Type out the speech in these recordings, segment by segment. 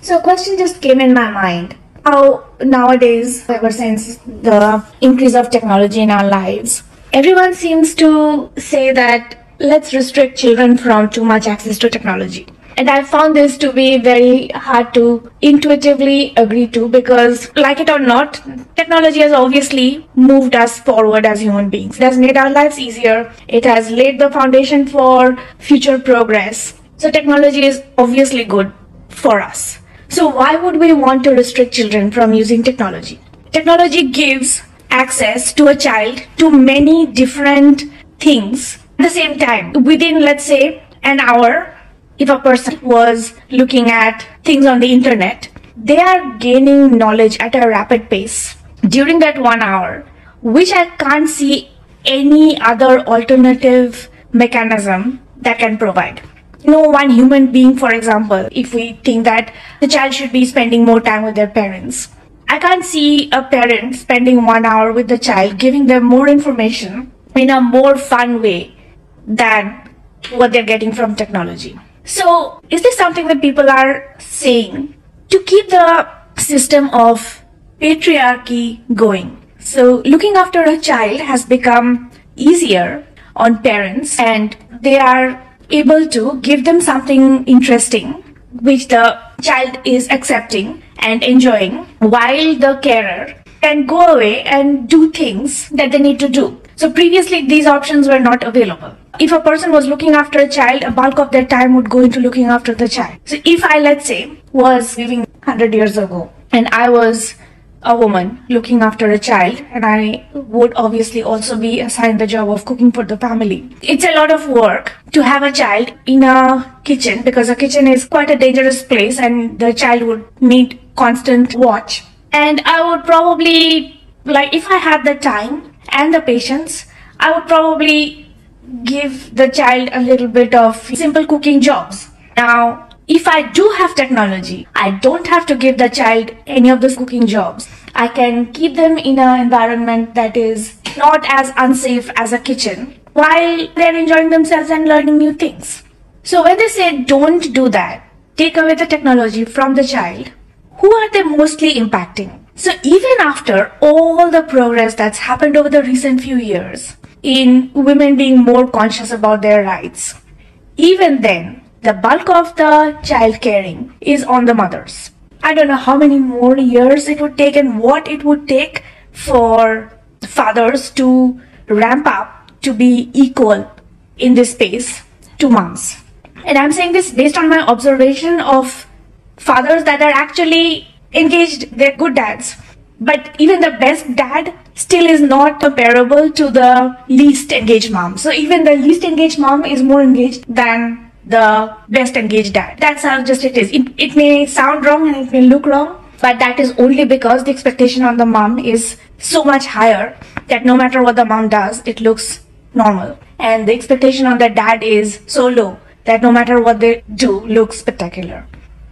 So a question just came in my mind. How nowadays, ever since the increase of technology in our lives, everyone seems to say that let's restrict children from too much access to technology. And I found this to be very hard to intuitively agree to because, like it or not, technology has obviously moved us forward as human beings. It has made our lives easier. It has laid the foundation for future progress. So technology is obviously good for us. So why would we want to restrict children from using technology? Technology gives access to a child to many different things at the same time. Within, let's say, an hour, if a person was looking at things on the internet, they are gaining knowledge at a rapid pace during that 1 hour, which I can't see any other alternative mechanism that can provide. One human being, for example, if we think that the child should be spending more time with their parents, I can't see a parent spending 1 hour with the child, giving them more information in a more fun way than what they're getting from technology. So, is this something that people are saying to keep the system of patriarchy going? So, looking after a child has become easier on parents, and they are able to give them something interesting which the child is accepting and enjoying, while the carer can go away and do things that they need to do. So previously these options were not available. If a person was looking after a child, a bulk of their time would go into looking after the child. So if I, let's say, was living 100 years ago and I was a woman looking after a child, and I would obviously also be assigned the job of cooking for the family. It's a lot of work to have a child in a kitchen, because a kitchen is quite a dangerous place and the child would need constant watch. And I would probably, if I had the time and the patience, I would probably give the child a little bit of simple cooking jobs. Now, if I do have technology, I don't have to give the child any of those cooking jobs. I can keep them in an environment that is not as unsafe as a kitchen while they're enjoying themselves and learning new things. So when they say don't do that, take away the technology from the child, who are they mostly impacting? So even after all the progress that's happened over the recent few years in women being more conscious about their rights, even then, the bulk of the child caring is on the mothers. I don't know how many more years it would take and what it would take for fathers to ramp up to be equal in this space to moms. And I'm saying this based on my observation of fathers that are actually engaged, they're good dads. But even the best dad still is not comparable to the least engaged mom. So even the least engaged mom is more engaged than the best engaged dad. That's how just it is. It may sound wrong and it may look wrong, but that is only because the expectation on the mom is so much higher that no matter what the mom does, it looks normal. And the expectation on the dad is so low that no matter what they do, looks spectacular.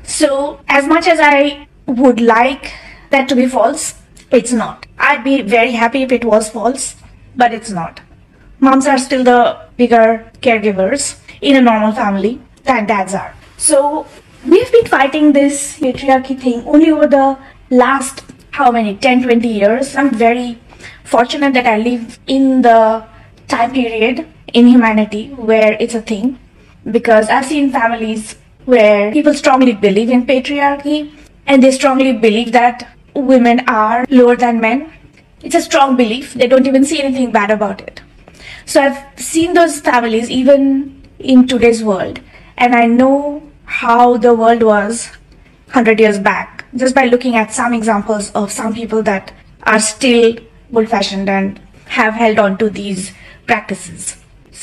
So as much as I would like that to be false, it's not. I'd be very happy if it was false, but it's not. Moms are still the bigger caregivers in a normal family than dads are. So we've been fighting this patriarchy thing only over the last, 10-20 years. I'm very fortunate that I live in the time period in humanity where it's a thing, because I've seen families where people strongly believe in patriarchy and they strongly believe that women are lower than men. It's a strong belief. They don't even see anything bad about it. So I've seen those families even in today's world, and I know how the world was 100 years back just by looking at some examples of some people that are still old-fashioned and have held on to these practices.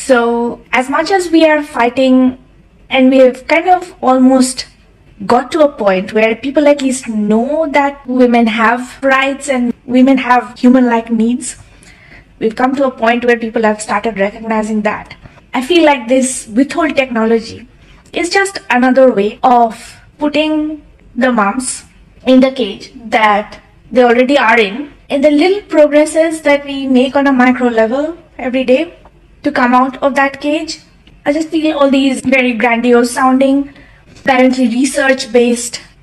So as much as we are fighting, and we have kind of almost got to a point where people at least know that women have rights and women have human-like needs, we've come to a point where people have started recognizing that. I feel like this withhold technology is just another way of putting the moms in the cage that they already are in, and the little progresses that we make on a micro level every day to come out of that cage. I just feel all these very grandiose sounding, apparently research based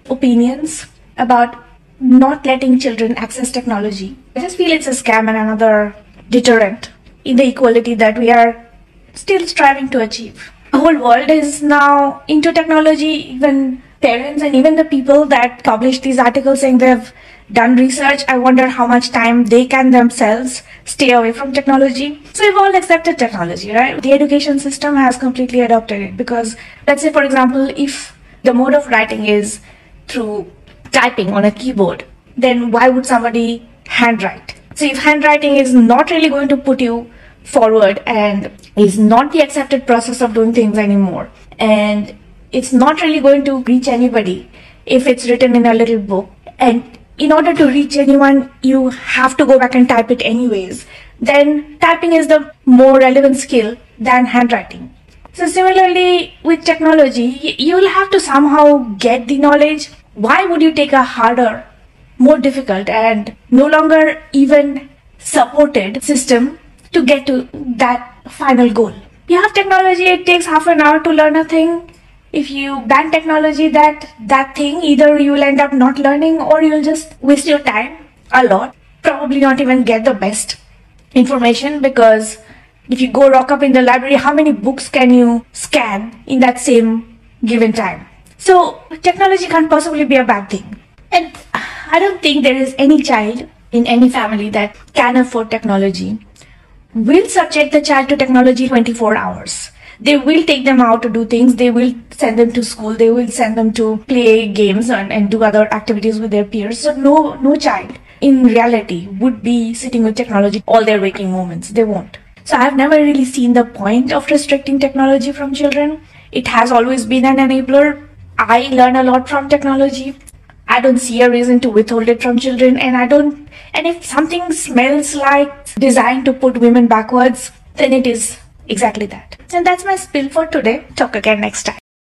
opinions about not letting children access technology. I just feel it's a scam and another deterrent in the equality that we are still striving to achieve. The whole world is now into technology, even parents and even the people that publish these articles saying they've done research. I wonder how much time they can themselves stay away from technology. So we've all accepted technology, right? The education system has completely adopted it because, let's say, for example, if the mode of writing is through typing on a keyboard, then why would somebody handwrite? So if handwriting is not really going to put you forward and is not the accepted process of doing things anymore, and it's not really going to reach anybody if it's written in a little book, and in order to reach anyone you have to go back and type it anyways, then typing is the more relevant skill than handwriting. So similarly with technology, you will have to somehow get the knowledge. Why would you take a harder, more difficult and no longer even supported system to get to that final goal? You have technology, it takes half an hour to learn a thing. If you ban technology, that thing, either you will end up not learning or you'll just waste your time a lot. Probably not even get the best information, because if you go rock up in the library, how many books can you scan in that same given time? So technology can't possibly be a bad thing. And I don't think there is any child in any family that can afford technology will subject the child to technology 24 hours. They will take them out to do things. They will send them to school. They will send them to play games and do other activities with their peers. So no child in reality would be sitting with technology all their waking moments. They won't. So I've never really seen the point of restricting technology from children. It has always been an enabler. I learn a lot from technology. I don't see a reason to withhold it from children, and if something smells like designed to put women backwards, then it is exactly that. And that's my spill for today. Talk again next time.